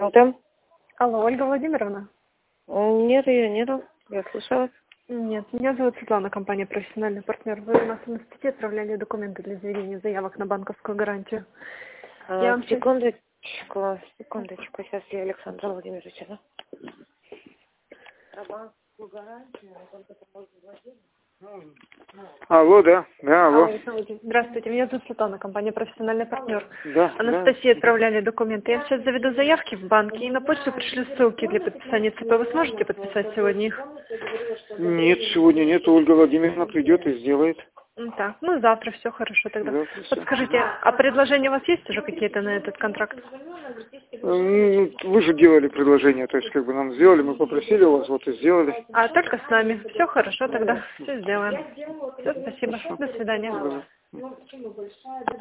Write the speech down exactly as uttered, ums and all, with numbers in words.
Там? Алло, Ольга Владимировна? Нет, ее нету. Я слышала. Нет, меня зовут Светлана, компания «Профессиональный партнер». Вы у нас в институте отправляли документы для заявления заявок на банковскую гарантию. А, Я вам щас- секундочку, секундочку. Сейчас я Александра Владимировича, да? Алло, да, да, Алло, алло. Александр Владимирович. Здравствуйте, меня зовут Светлана, компания «Профессиональный партнер». Да, Анастасии отправляли документы. Я сейчас заведу заявки в банке и на почту пришлю ссылки для подписания ЦП. Вы сможете подписать сегодня их? да. Нет, сегодня нет. Ольга Владимировна придет и сделает. Ну, так, ну завтра все хорошо тогда. Завтра всё. Подскажите, а предложения у вас есть уже какие-то на этот контракт? М, Вы же делали предложение, то есть как бы нам сделали, мы попросили у вас, вот и сделали. А только с нами. Все хорошо тогда. Все сделаем. Все, спасибо. До свидания. Да.